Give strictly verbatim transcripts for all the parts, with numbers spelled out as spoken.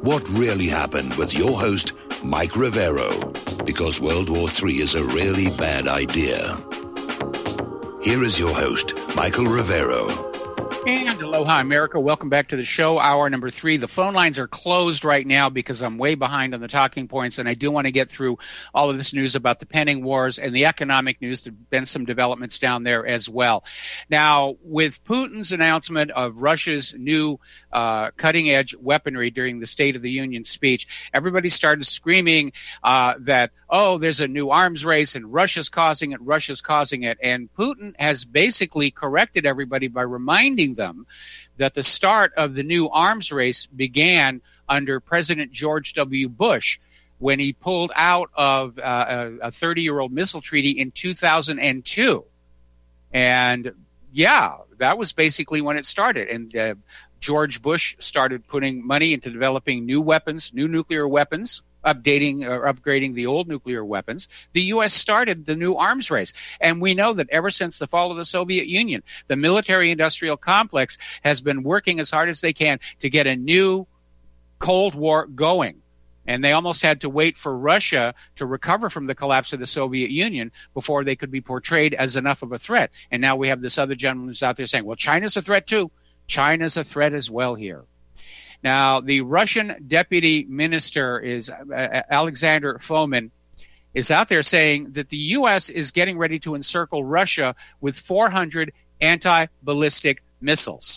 What really happened with your host, Mike Rivero, because World War Three is a really bad idea. Here is your host, Michael Rivero. And aloha, America. Welcome back to the show, hour number three. The phone lines are closed right now because I'm way behind on the talking points, and I do want to get through all of this news about the pending wars and the economic news. There have been some developments down there as well. Now, with Putin's announcement of Russia's new uh, cutting-edge weaponry during the State of the Union speech, everybody started screaming uh, that, oh, there's a new arms race, and Russia's causing it, Russia's causing it. And Putin has basically corrected everybody by reminding them that the start of the new arms race began under President George W. Bush when he pulled out of uh, a thirty-year-old missile treaty in two thousand two. And, yeah, that was basically when it started. And uh, George Bush started putting money into developing new weapons, new nuclear weapons, updating or upgrading the old nuclear weapons. The U S started the new arms race. And we know that ever since the fall of the Soviet Union, the military-industrial complex has been working as hard as they can to get a new Cold War going. And they almost had to wait for Russia to recover from the collapse of the Soviet Union before they could be portrayed as enough of a threat. And now we have this other gentleman who's out there saying, well, China's a threat too. China's a threat as well here. Now, the Russian deputy minister is uh, Alexander Fomin is out there saying that the U S is getting ready to encircle Russia with four hundred anti-ballistic missiles.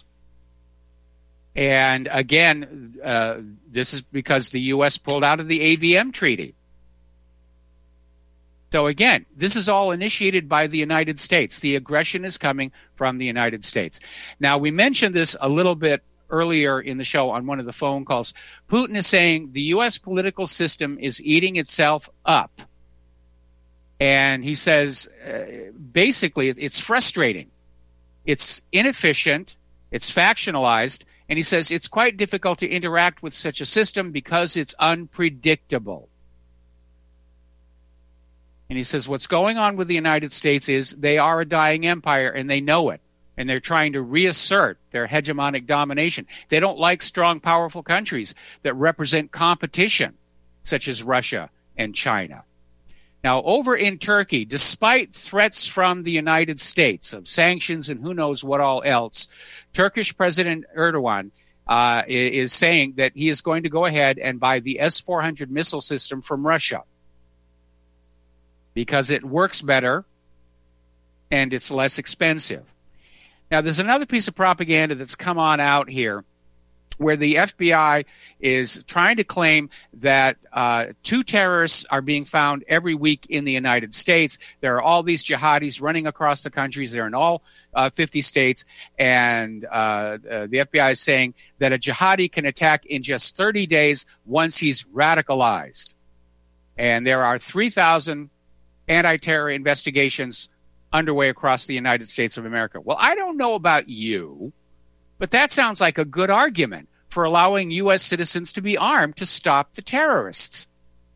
And again, uh, this is because the U S pulled out of the A B M treaty. So again, this is all initiated by the United States. The aggression is coming from the United States. Now, we mentioned this a little bit earlier in the show on one of the phone calls. Putin is saying the U S political system is eating itself up. And he says, uh, basically, it's frustrating. It's inefficient. It's factionalized. And he says it's quite difficult to interact with such a system because it's unpredictable. And he says what's going on with the United States is they are a dying empire, and they know it. And they're trying to reassert their hegemonic domination. They don't like strong, powerful countries that represent competition, such as Russia and China. Now, over in Turkey, despite threats from the United States of sanctions and who knows what all else, Turkish President Erdogan uh, is saying that he is going to go ahead and buy the S four hundred missile system from Russia because it works better and it's less expensive. Now, there's another piece of propaganda that's come on out here where the F B I is trying to claim that uh, two terrorists are being found every week in the United States. There are all these jihadis running across the countries. They're in all uh, fifty states. And uh, uh, the F B I is saying that a jihadi can attack in just thirty days once he's radicalized. And there are three thousand anti-terror investigations underway across the United States of America. Well, I don't know about you, but that sounds like a good argument for allowing U S citizens to be armed to stop the terrorists.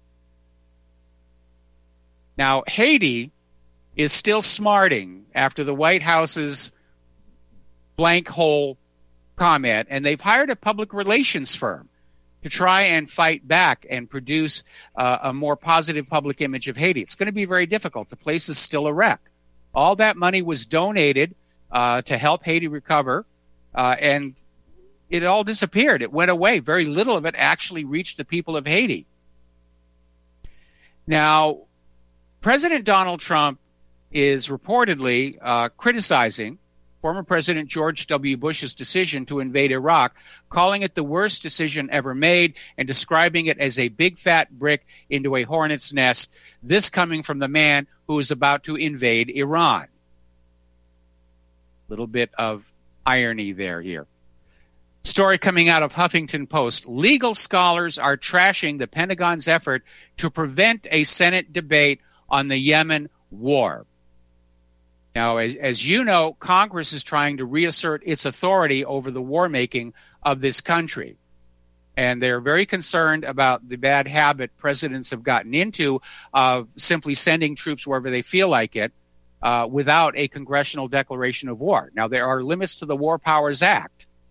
Now, Haiti is still smarting after the White House's blank hole comment, and they've hired a public relations firm to try and fight back and produce uh, a more positive public image of Haiti. It's going to be very difficult. The place is still a wreck. All that money was donated uh, to help Haiti recover, uh, and it all disappeared. It went away. Very little of it actually reached the people of Haiti. Now, President Donald Trump is reportedly uh, criticizing former President George W. Bush's decision to invade Iraq, calling it the worst decision ever made and describing it as a big fat brick into a hornet's nest, this coming from the man who is about to invade Iran. Little bit of irony there here. Story coming out of Huffington Post. Legal scholars are trashing the Pentagon's effort to prevent a Senate debate on the Yemen war. Now, as, as you know, Congress is trying to reassert its authority over the war-making of this country. And they're very concerned about the bad habit presidents have gotten into of simply sending troops wherever they feel like it uh, without a congressional declaration of war. Now, there are limits to the War Powers Act.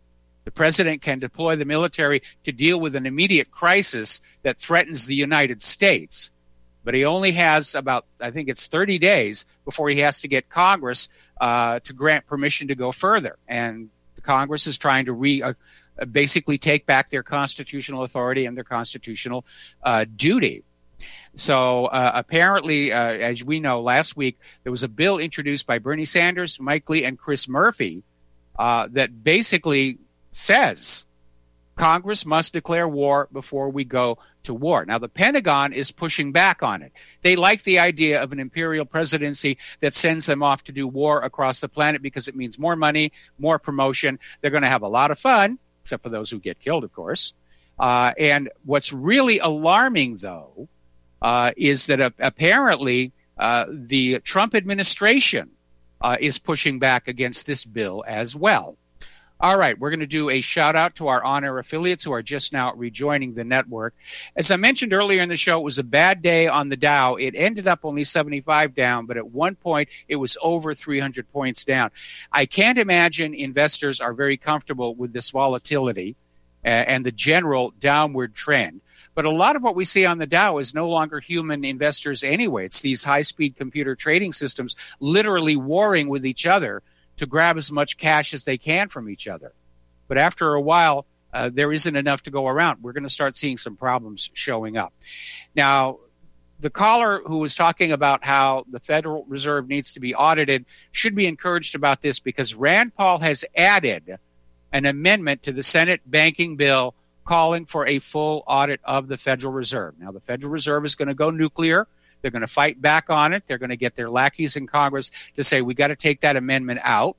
The president can deploy the military to deal with an immediate crisis that threatens the United States. But he only has about, I think it's thirty days before he has to get Congress uh, to grant permission to go further. And the Congress is trying to re, uh, basically take back their constitutional authority and their constitutional uh, duty. So uh, apparently, uh, as we know, last week there was a bill introduced by Bernie Sanders, Mike Lee, and Chris Murphy uh, that basically says Congress must declare war before we go to war. Now, the Pentagon is pushing back on it. They like the idea of an imperial presidency that sends them off to do war across the planet because it means more money, more promotion. They're going to have a lot of fun, except for those who get killed, of course. Uh, and what's really alarming, though, uh, is that uh, apparently uh, the Trump administration uh, is pushing back against this bill as well. All right, we're going to do a shout-out to our on-air affiliates who are just now rejoining the network. As I mentioned earlier in the show, it was a bad day on the Dow. It ended up only seventy-five down, but at one point it was over three hundred points down. I can't imagine investors are very comfortable with this volatility uh, and the general downward trend. But a lot of what we see on the Dow is no longer human investors anyway. It's these high-speed computer trading systems literally warring with each other to grab as much cash as they can from each other. But after a while, uh, there isn't enough to go around. We're going to start seeing some problems showing up. Now, the caller who was talking about how the Federal Reserve needs to be audited should be encouraged about this because Rand Paul has added an amendment to the Senate banking bill calling for a full audit of the Federal Reserve. Now, the Federal Reserve is going to go nuclear. They're going to fight back on it. They're going to get their lackeys in Congress to say, we got to take that amendment out.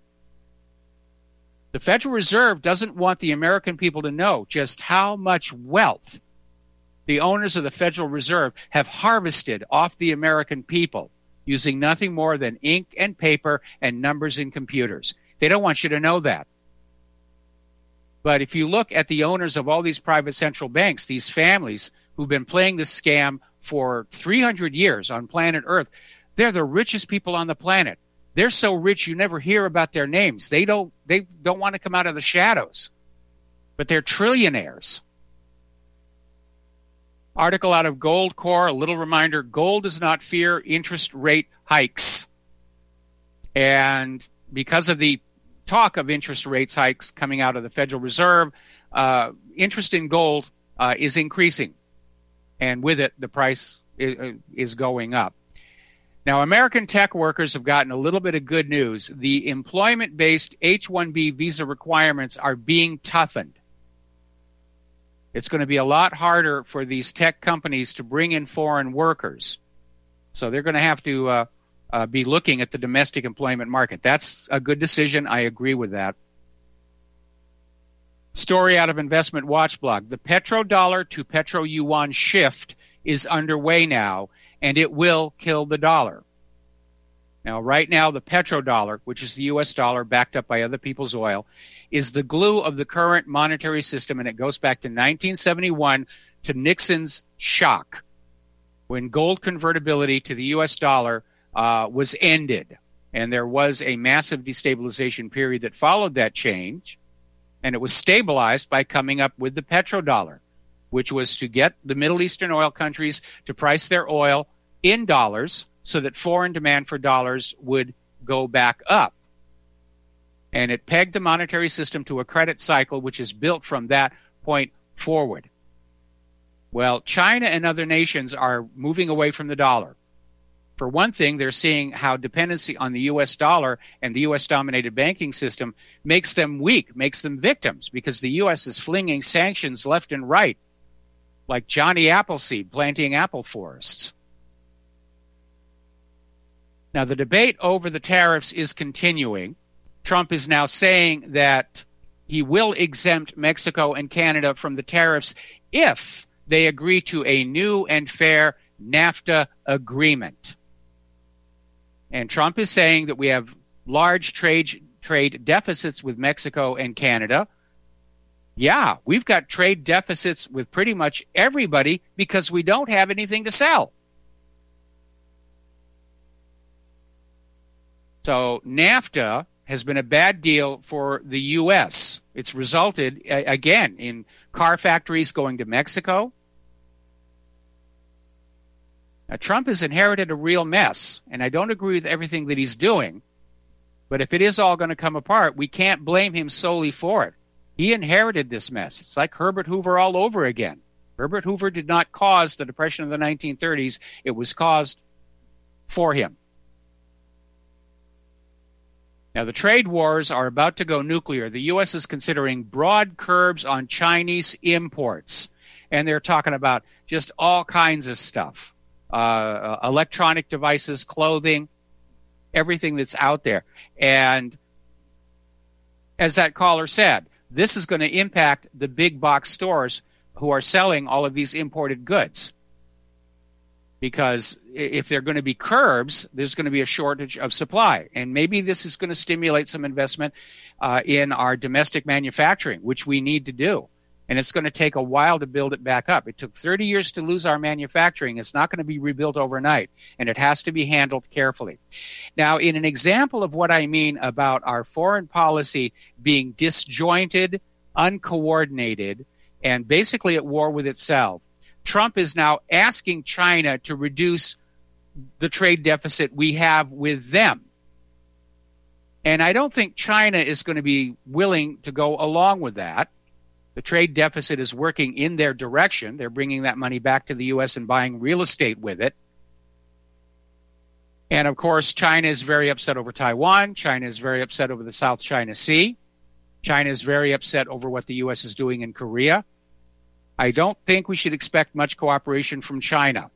The Federal Reserve doesn't want the American people to know just how much wealth the owners of the Federal Reserve have harvested off the American people using nothing more than ink and paper and numbers in computers. They don't want you to know that. But if you look at the owners of all these private central banks, these families who've been playing this scam for three hundred years on planet Earth, they're the richest people on the planet. They're so rich you never hear about their names. They don't they don't want to come out of the shadows. But they're trillionaires. Article out of Goldcore, a little reminder, gold does not fear interest rate hikes. And because of the talk of interest rates hikes coming out of the Federal Reserve, uh, interest in gold uh, is increasing. And with it, the price is going up. Now, American tech workers have gotten a little bit of good news. The employment-based H one B visa requirements are being toughened. It's going to be a lot harder for these tech companies to bring in foreign workers. So they're going to have to uh, uh, be looking at the domestic employment market. That's a good decision. I agree with that. Story out of Investment Watch blog. The petrodollar to petro-yuan shift is underway now, and it will kill the dollar. Now, right now, the petrodollar, which is the U S dollar backed up by other people's oil, is the glue of the current monetary system, and it goes back to nineteen seventy-one to Nixon's shock, when gold convertibility to the U S dollar uh, was ended. And there was a massive destabilization period that followed that change. And it was stabilized by coming up with the petrodollar, which was to get the Middle Eastern oil countries to price their oil in dollars so that foreign demand for dollars would go back up. And it pegged the monetary system to a credit cycle, which is built from that point forward. Well, China and other nations are moving away from the dollar. For one thing, they're seeing how dependency on the U S dollar and the U S-dominated banking system makes them weak, makes them victims, because the U S is flinging sanctions left and right, like Johnny Appleseed planting apple forests. Now, the debate over the tariffs is continuing. Trump is now saying that he will exempt Mexico and Canada from the tariffs if they agree to a new and fair NAFTA agreement. And Trump is saying that we have large trade trade deficits with Mexico and Canada. Yeah, we've got trade deficits with pretty much everybody because we don't have anything to sell. So NAFTA has been a bad deal for the U S. It's resulted, again, in car factories going to Mexico. Now, Trump has inherited a real mess, and I don't agree with everything that he's doing, but if it is all going to come apart, we can't blame him solely for it. He inherited this mess. It's like Herbert Hoover all over again. Herbert Hoover did not cause the Depression of the nineteen thirties. It was caused for him. Now, the trade wars are about to go nuclear. The U S is considering broad curbs on Chinese imports, and they're talking about just all kinds of stuff. Uh, electronic devices, clothing, everything that's out there. And as that caller said, this is going to impact the big box stores who are selling all of these imported goods. Because if they're going to be curbs, there's going to be a shortage of supply. And maybe this is going to stimulate some investment uh, in our domestic manufacturing, which we need to do. And it's going to take a while to build it back up. It took thirty years to lose our manufacturing. It's not going to be rebuilt overnight, and it has to be handled carefully. Now, in an example of what I mean about our foreign policy being disjointed, uncoordinated, and basically at war with itself, Trump is now asking China to reduce the trade deficit we have with them. And I don't think China is going to be willing to go along with that. The trade deficit is working in their direction. They're bringing that money back to the U S and buying real estate with it. And, of course, China is very upset over Taiwan. China is very upset over the South China Sea. China is very upset over what the U S is doing in Korea. I don't think we should expect much cooperation from China.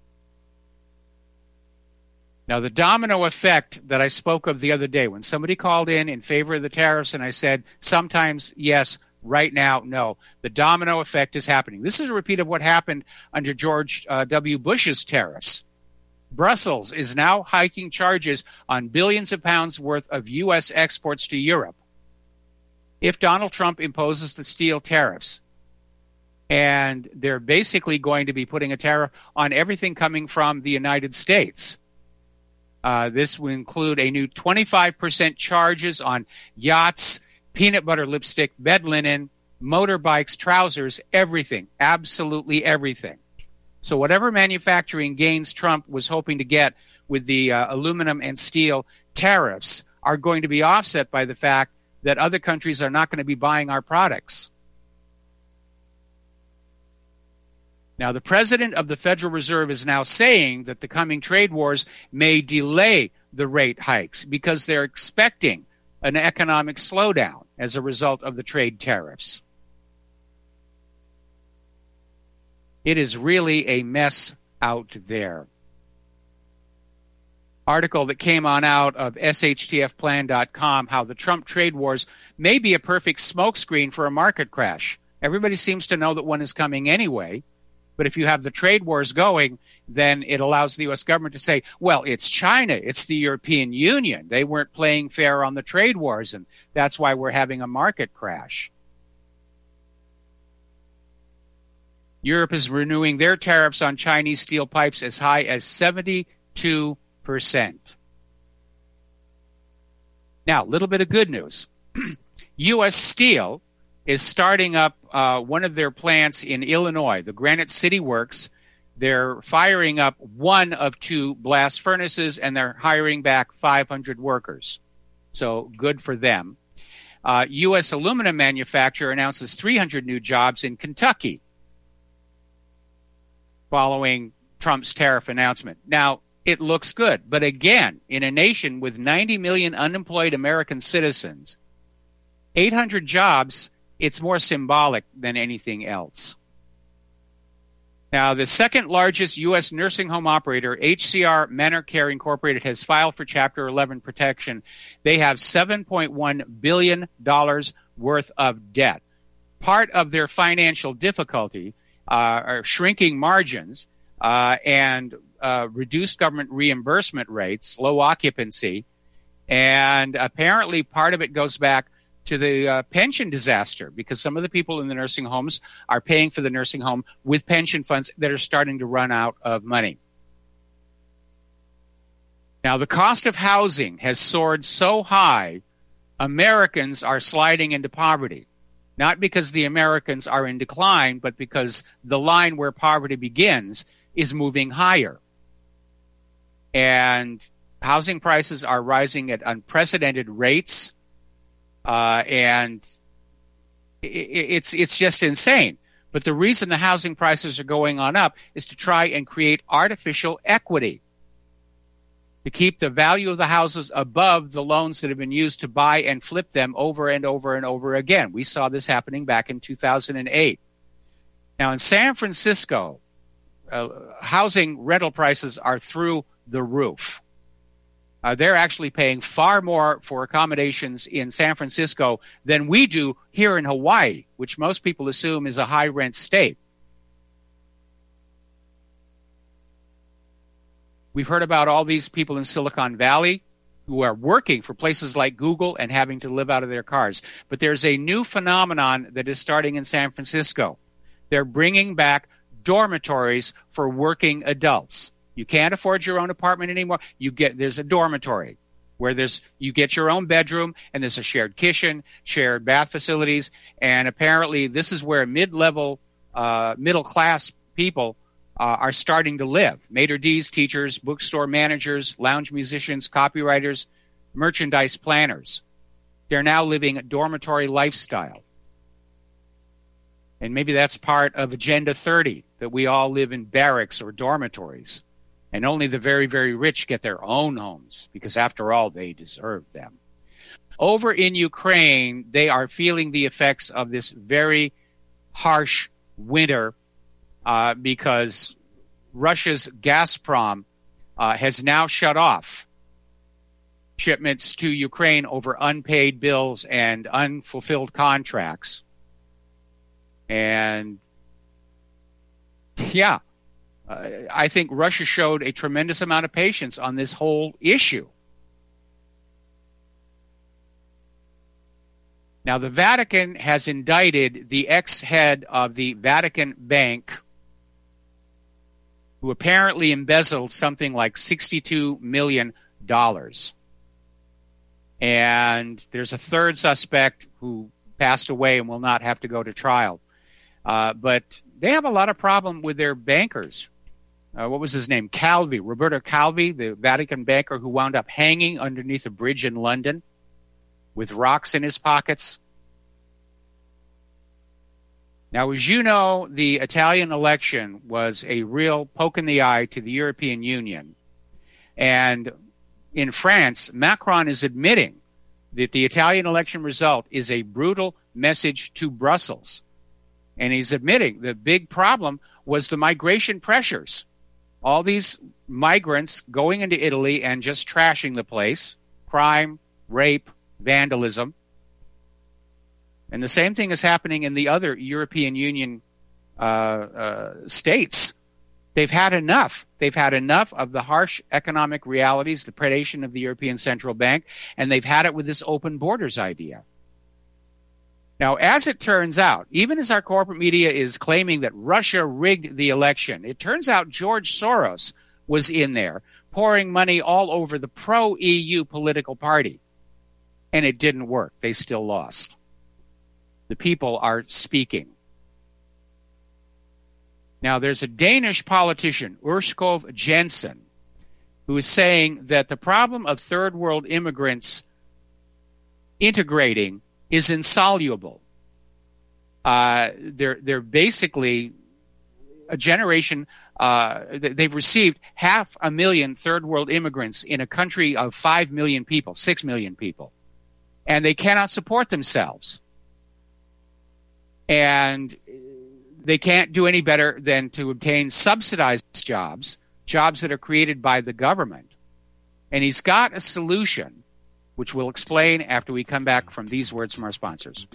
Now, the domino effect that I spoke of the other day, when somebody called in in favor of the tariffs and I said, sometimes yes, right now, no. The domino effect is happening. This is a repeat of what happened under George uh, W. Bush's tariffs. Brussels is now hiking charges on billions of pounds worth of U S exports to Europe. If Donald Trump imposes the steel tariffs, and they're basically going to be putting a tariff on everything coming from the United States. Uh, this will include a new twenty-five percent charges on yachts, peanut butter lipstick, bed linen, motorbikes, trousers, everything, absolutely everything. So whatever manufacturing gains Trump was hoping to get with the uh, aluminum and steel tariffs are going to be offset by the fact that other countries are not going to be buying our products. Now, the president of the Federal Reserve is now saying that the coming trade wars may delay the rate hikes because they're expecting an economic slowdown as a result of the trade tariffs. It is really a mess out there. Article that came on out of S H T F plan dot com, how the Trump trade wars may be a perfect smokescreen for a market crash. Everybody seems to know that one is coming anyway. But if you have the trade wars going, then it allows the U S government to say, well, it's China, it's the European Union. They weren't playing fair on the trade wars, and that's why we're having a market crash. Europe is renewing their tariffs on Chinese steel pipes as high as seventy-two percent. Now, a little bit of good news. U S Steel is starting up uh, one of their plants in Illinois, the Granite City Works. They're firing up one of two blast furnaces, and they're hiring back five hundred workers. So good for them. Uh, U S aluminum manufacturer announces three hundred new jobs in Kentucky following Trump's tariff announcement. Now, it looks good. But again, in a nation with ninety million unemployed American citizens, eight hundred jobs, it's more symbolic than anything else. Now, the second largest U S nursing home operator, H C R Manor Care Incorporated, has filed for Chapter eleven protection. They have seven point one billion dollars worth of debt. Part of their financial difficulty uh, are shrinking margins uh, and uh, reduced government reimbursement rates, low occupancy, and apparently part of it goes back to the uh, pension disaster, because some of the people in the nursing homes are paying for the nursing home with pension funds that are starting to run out of money. Now, the cost of housing has soared so high Americans are sliding into poverty, not because the Americans are in decline, but because the line where poverty begins is moving higher. And housing prices are rising at unprecedented rates, uh, and it, it's it's just insane. But the reason the housing prices are going on up is to try and create artificial equity, to keep the value of the houses above the loans that have been used to buy and flip them over and over and over again. We saw this happening back in two thousand eight. Now, in San Francisco, uh, housing rental prices are through the roof. Uh, they're actually paying far more for accommodations in San Francisco than we do here in Hawaii, which most people assume is a high-rent state. We've heard about all these people in Silicon Valley who are working for places like Google and having to live out of their cars. But there's a new phenomenon that is starting in San Francisco. They're bringing back dormitories for working adults. You can't afford your own apartment anymore. You get there's a dormitory where there's you get your own bedroom, and there's a shared kitchen, shared bath facilities, and apparently this is where mid-level, uh, middle-class people uh, are starting to live. Maitre d's, teachers, bookstore managers, lounge musicians, copywriters, merchandise planners. They're now living a dormitory lifestyle. And maybe that's part of Agenda thirty, that we all live in barracks or dormitories. And only the very, very rich get their own homes, because after all, they deserve them. Over in Ukraine, they are feeling the effects of this very harsh winter uh, because Russia's Gazprom uh, has now shut off shipments to Ukraine over unpaid bills and unfulfilled contracts. And, yeah. Uh, I think Russia showed a tremendous amount of patience on this whole issue. Now, the Vatican has indicted the ex-head of the Vatican Bank, who apparently embezzled something like sixty-two million dollars. And there's a third suspect who passed away and will not have to go to trial. Uh, but they have a lot of problem with their bankers. Uh, what was his name? Calvi, Roberto Calvi, the Vatican banker who wound up hanging underneath a bridge in London with rocks in his pockets. Now, as you know, the Italian election was a real poke in the eye to the European Union. And in France, Macron is admitting that the Italian election result is a brutal message to Brussels. And he's admitting the big problem was the migration pressures. All these migrants going into Italy and just trashing the place, crime, rape, vandalism. And the same thing is happening in the other European Union uh, uh, states. They've had enough. They've had enough of the harsh economic realities, the predation of the European Central Bank, and they've had it with this open borders idea. Now, as it turns out, even as our corporate media is claiming that Russia rigged the election, it turns out George Soros was in there pouring money all over the pro-E U political party. And it didn't work. They still lost. The people are speaking. Now, there's a Danish politician, Urs Skov Jensen, who is saying that the problem of third world immigrants integrating is insoluble. Uh, they're they're basically a generation. Uh, they've received half a million third world immigrants in a country of five million people, six million people, and they cannot support themselves. And they can't do any better than to obtain subsidized jobs, jobs that are created by the government. And he's got a solution, which we'll explain after we come back from these words from our sponsors.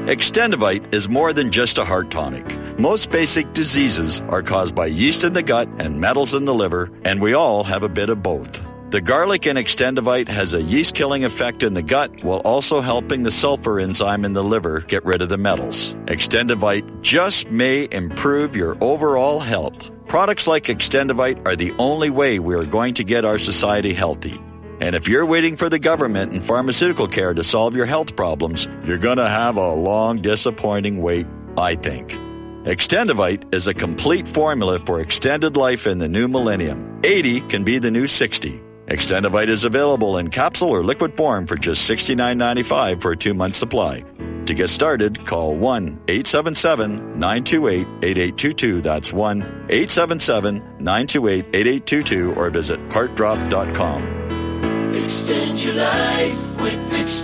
Extendivite is more than just a heart tonic. Most basic diseases are caused by yeast in the gut and metals in the liver, and we all have a bit of both. The garlic in Extendivite has a yeast-killing effect in the gut while also helping the sulfur enzyme in the liver get rid of the metals. Extendivite just may improve your overall health. Products like Extendivite are the only way we are going to get our society healthy. And if you're waiting for the government and pharmaceutical care to solve your health problems, you're going to have a long, disappointing wait, I think. Extendivite is a complete formula for extended life in the new millennium. eighty can be the new sixty. Extendivite is available in capsule or liquid form for just sixty-nine ninety-five for a two-month supply. To get started, call one eight seven seven, nine two eight, eight eight two two. That's one eight seven seven, nine two eight, eight eight two two or visit heart drop dot com. Extend your life with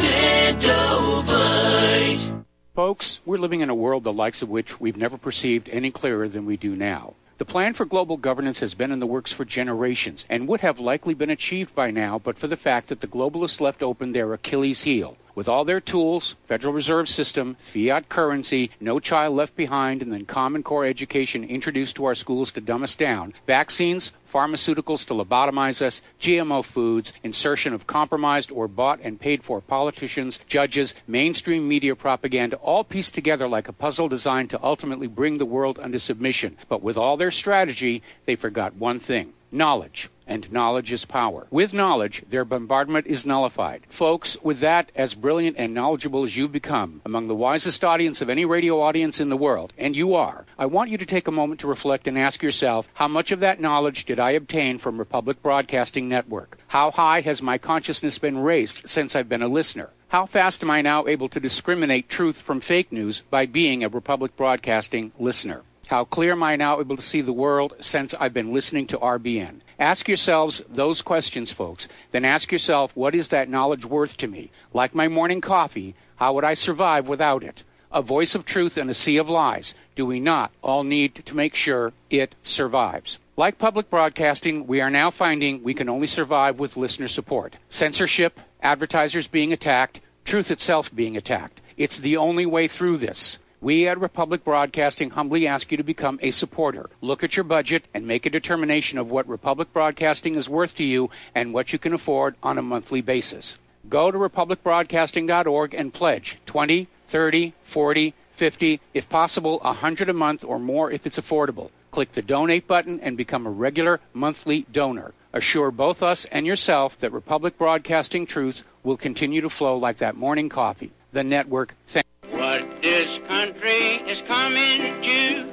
Extendovite. Folks, we're living in a world the likes of which we've never perceived any clearer than we do now. The plan for global governance has been in the works for generations and would have likely been achieved by now but for the fact that the globalists left open their Achilles heel. With all their tools, Federal Reserve System, fiat currency, no child left behind, and then Common Core education introduced to our schools to dumb us down, vaccines, pharmaceuticals to lobotomize us, G M O foods, insertion of compromised or bought and paid for politicians, judges, mainstream media propaganda, all pieced together like a puzzle designed to ultimately bring the world under submission. But with all their strategy, they forgot one thing: knowledge. And knowledge is power. With knowledge, their bombardment is nullified. Folks, with that, as brilliant and knowledgeable as you've become, among the wisest audience of any radio audience in the world, and you are, I want you to take a moment to reflect and ask yourself, how much of that knowledge did I obtain from Republic Broadcasting Network? How high has my consciousness been raised since I've been a listener? How fast am I now able to discriminate truth from fake news by being a Republic Broadcasting listener? How clear am I now able to see the world since I've been listening to R B N? Ask yourselves those questions, folks. Then ask yourself, what is that knowledge worth to me? Like my morning coffee, how would I survive without it? A voice of truth in a sea of lies. Do we not all need to make sure it survives? Like public broadcasting, we are now finding we can only survive with listener support. Censorship, advertisers being attacked, truth itself being attacked. It's the only way through this. We at Republic Broadcasting humbly ask you to become a supporter. Look at your budget and make a determination of what Republic Broadcasting is worth to you and what you can afford on a monthly basis. Go to republic broadcasting dot org and pledge twenty, thirty, forty, fifty, if possible one hundred a month or more if it's affordable. Click the donate button and become a regular monthly donor. Assure both us and yourself that Republic Broadcasting truth will continue to flow like that morning coffee. The network, thank What this country is coming to,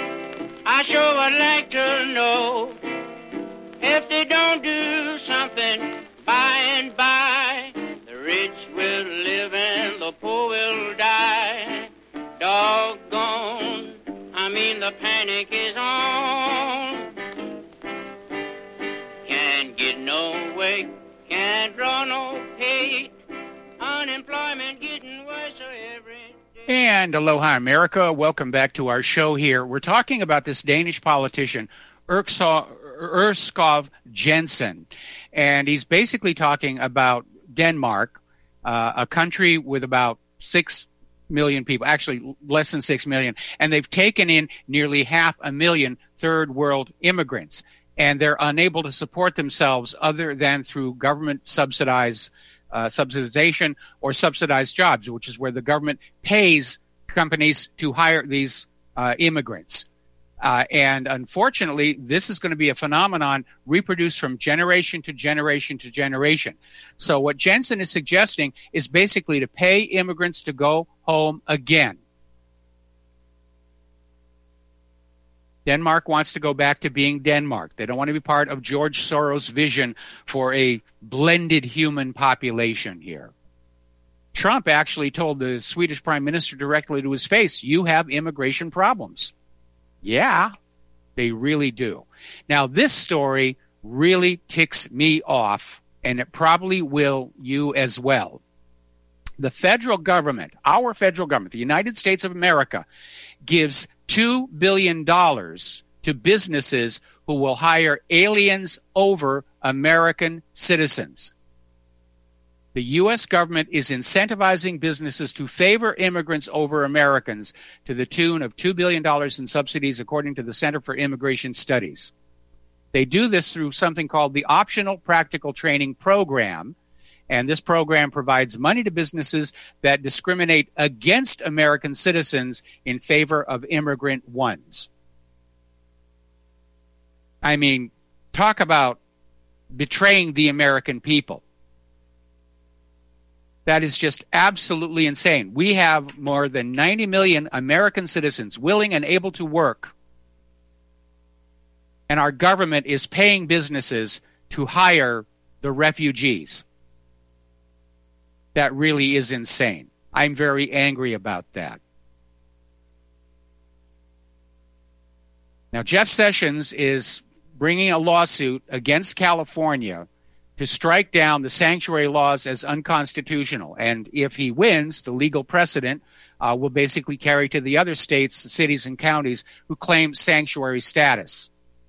I sure would like to know. If they don't do something by and by, the rich will live and the poor will die. Doggone, I mean the panic is on. Can't get no way, can't draw no pay. Unemployment getting worse every day. And aloha, America. Welcome back to our show here. We're talking about this Danish politician, Erskov Jensen. And he's basically talking about Denmark, uh, a country with about six million people, actually less than six million. And they've taken in nearly half a million third world immigrants. And they're unable to support themselves other than through government subsidized Uh, subsidization or subsidized jobs, which is where the government pays companies to hire these uh, immigrants. Uh, and unfortunately, this is going to be a phenomenon reproduced from generation to generation to generation. So what Jensen is suggesting is basically to pay immigrants to go home again. Denmark wants to go back to being Denmark. They don't want to be part of George Soros' vision for a blended human population here. Trump actually told the Swedish prime minister directly to his face, you have immigration problems. Yeah, they really do. Now, this story really ticks me off, and it probably will you as well. The federal government, our federal government, the United States of America, gives two billion dollars to businesses who will hire aliens over American citizens. The U S government is incentivizing businesses to favor immigrants over Americans to the tune of two billion dollars in subsidies, according to the Center for Immigration Studies. They do this through something called the Optional Practical Training Program, and this program provides money to businesses that discriminate against American citizens in favor of immigrant ones. I mean, talk about betraying the American people. That is just absolutely insane. We have more than ninety million American citizens willing and able to work, and our government is paying businesses to hire the refugees. That really is insane. I'm very angry about that. Now, Jeff Sessions is bringing a lawsuit against California to strike down the sanctuary laws as unconstitutional. And if he wins, the legal precedent uh, will basically carry to the other states, cities, and counties who claim sanctuary status.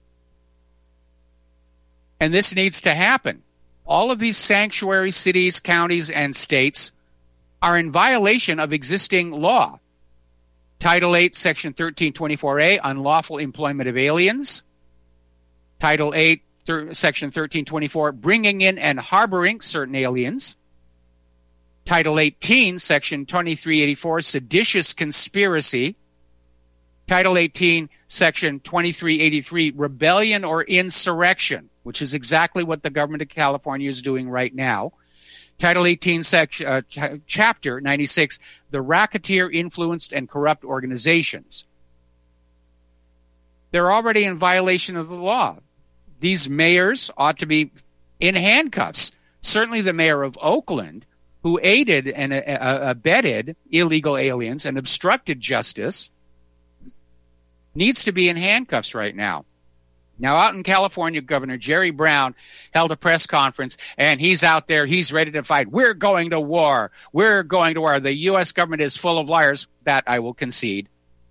And this needs to happen. All of these sanctuary cities, counties, and states are in violation of existing law. Title eight, Section thirteen twenty-four A, unlawful employment of aliens. Title eight, Thir- Section thirteen twenty-four, bringing in and harboring certain aliens. Title eighteen, Section twenty-three eighty-four, seditious conspiracy. Title eighteen, Section twenty-three eighty-three, rebellion or insurrection, which is exactly what the government of California is doing right now. Title eighteen, section, uh, ch- Chapter ninety-six, the racketeer, influenced, and corrupt organizations. They're already in violation of the law. These mayors ought to be in handcuffs. Certainly the mayor of Oakland, who aided and uh, abetted illegal aliens and obstructed justice, needs to be in handcuffs right now. Now, out in California, Governor Jerry Brown held a press conference, and he's out there. He's ready to fight. We're going to war. We're going to war. The U S government is full of liars. That I will concede.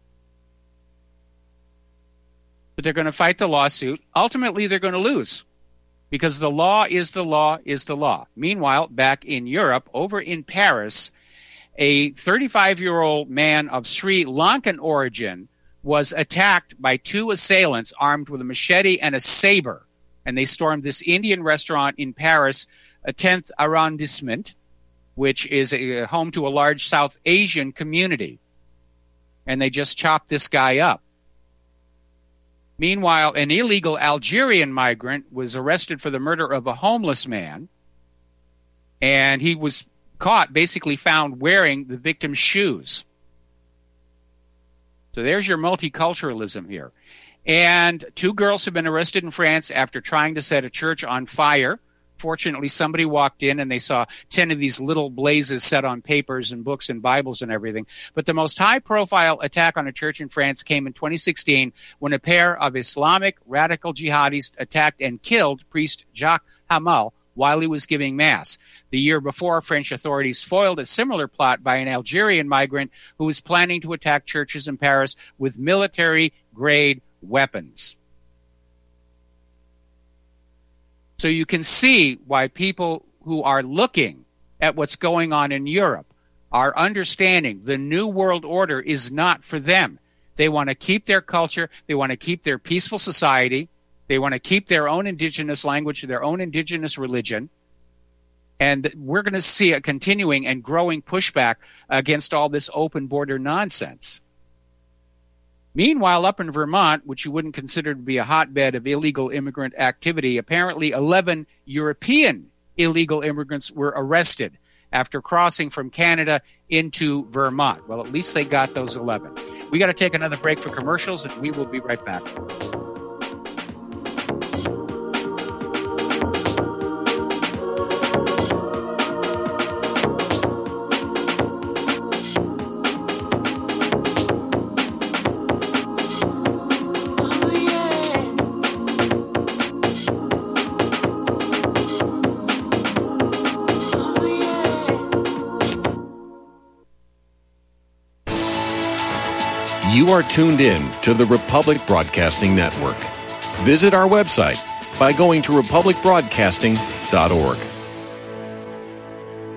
But they're going to fight the lawsuit. Ultimately, they're going to lose because the law is the law is the law. Meanwhile, back in Europe, over in Paris, a thirty-five-year-old man of Sri Lankan origin was attacked by two assailants armed with a machete and a saber, and they stormed this Indian restaurant in Paris, a tenth arrondissement, which is a, home to a large South Asian community, and they just chopped this guy up. Meanwhile, an illegal Algerian migrant was arrested for the murder of a homeless man, and he was caught, basically found wearing the victim's shoes. So there's your multiculturalism here. And two girls have been arrested in France after trying to set a church on fire. Fortunately, somebody walked in and they saw ten of these little blazes set on papers and books and Bibles and everything. But the most high-profile attack on a church in France came in twenty sixteen when a pair of Islamic radical jihadis attacked and killed priest Jacques Hamal while he was giving Mass. The year before, French authorities foiled a similar plot by an Algerian migrant who was planning to attack churches in Paris with military-grade weapons. So you can see why people who are looking at what's going on in Europe are understanding the New World Order is not for them. They want to keep their culture. They want to keep their peaceful society. They want to keep their own indigenous language, their own indigenous religion. And we're going to see a continuing and growing pushback against all this open border nonsense. Meanwhile, up in Vermont, which you wouldn't consider to be a hotbed of illegal immigrant activity, apparently eleven European illegal immigrants were arrested after crossing from Canada into Vermont. Well, at least they got those eleven. We got to take another break for commercials, and we will be right back. You are tuned in to the Republic Broadcasting Network. Visit our website by going to republic broadcasting dot org.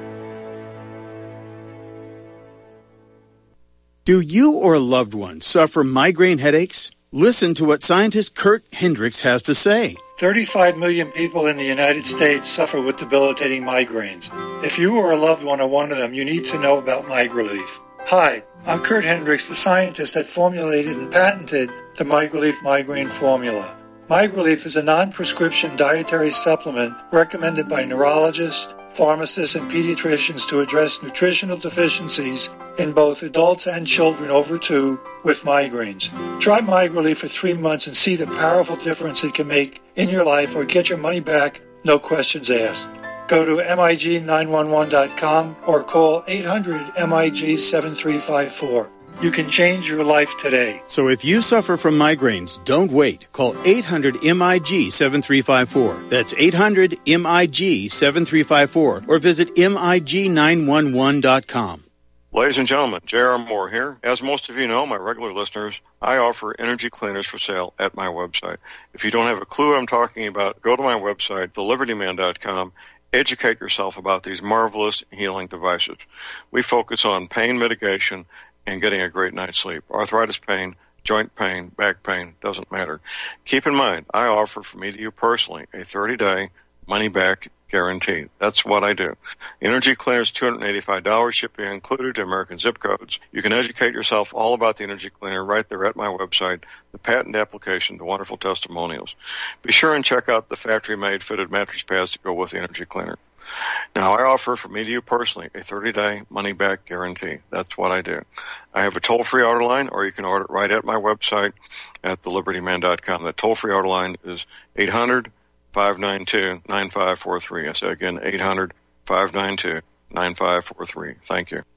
Do you or a loved one suffer migraine headaches? Listen to what scientist Kurt Hendricks has to say. thirty-five million people in the United States suffer with debilitating migraines. If you or a loved one are one of them, you need to know about MigraLief. Hi, I'm Kurt Hendricks, the scientist that formulated and patented the MigraLief migraine formula. MigraLief is a non-prescription dietary supplement recommended by neurologists, pharmacists, and pediatricians to address nutritional deficiencies in both adults and children over two with migraines. Try MigraLief for three months and see the powerful difference it can make in your life, or get your money back, no questions asked. Go to M I G nine one one dot com or call eight hundred M I G seven three five four. You can change your life today. So if you suffer from migraines, don't wait. Call eight hundred M I G seven three five four. That's eight hundred M I G seven three five four, or visit M I G nine one one dot com. Ladies and gentlemen, J R. Moore here. As most of you know, my regular listeners, I offer energy cleaners for sale at my website. If you don't have a clue what I'm talking about, go to my website, the liberty man dot com. Educate yourself about these marvelous healing devices. We focus on pain mitigation and getting a great night's sleep. Arthritis pain, joint pain, back pain, doesn't matter. Keep in mind, I offer from me to you personally a thirty-day money-back guarantee. That's what I do. Energy Cleaners, two hundred eighty-five dollars, shipping included to American zip codes. You can educate yourself all about the Energy Cleaner right there at my website, the patent application, the wonderful testimonials. Be sure and check out the factory-made fitted mattress pads to go with the Energy Cleaner. Now, I offer from me to you personally a thirty-day money-back guarantee. That's what I do. I have a toll-free order line, or you can order it right at my website at the liberty man dot com. That toll-free order line is eight hundred five nine two nine five four three. I say again, eight hundred five nine two nine five four three. Thank you.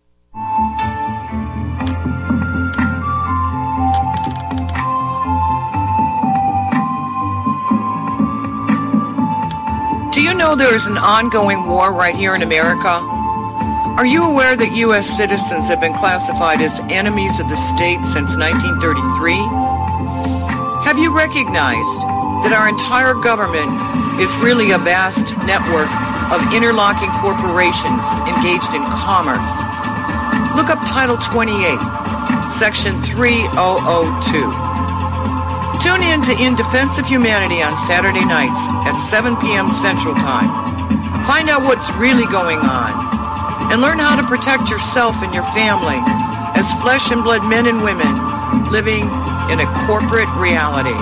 Do you know there is an ongoing war right here in America? Are you aware that U S citizens have been classified as enemies of the state since nineteen thirty-three? Have you recognized that our entire government is really a vast network of interlocking corporations engaged in commerce? Look up Title twenty-eight, Section three thousand two. Tune in to In Defense of Humanity on Saturday nights at seven p.m. Central Time. Find out what's really going on and learn how to protect yourself and your family as flesh and blood men and women living in a corporate reality.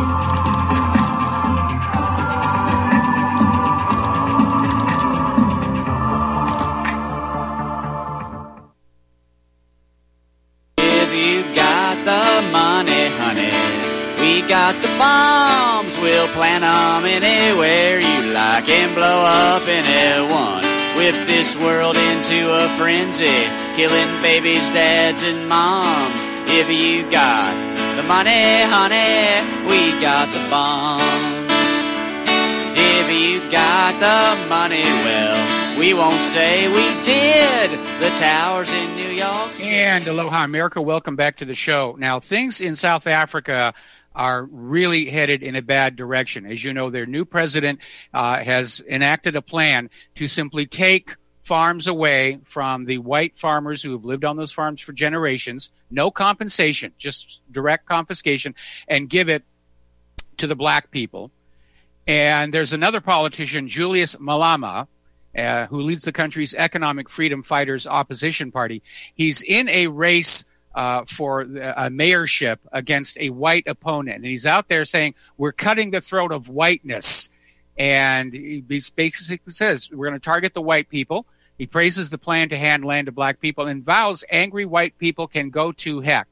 If you got the money, honey, we got the bombs, we'll plant 'em anywhere you like and blow up anyone. Whip this world into a frenzy, killing babies, dads, and moms. If you got the money, honey, we got the bombs. If you got the money, well, we won't say we did. The towers in New York City. And aloha, America. Welcome back to the show. Now, things in South Africa are really headed in a bad direction. As you know, their new president uh, has enacted a plan to simply take farms away from the white farmers who have lived on those farms for generations, no compensation, just direct confiscation, and give it to the black people. And there's another politician, Julius Malema, uh, who leads the country's Economic Freedom Fighters Opposition Party. He's in a race Uh, for a mayorship against a white opponent. And he's out there saying, we're cutting the throat of whiteness. And he basically says, we're going to target the white people. He praises the plan to hand land to black people and vows angry white people can go to heck.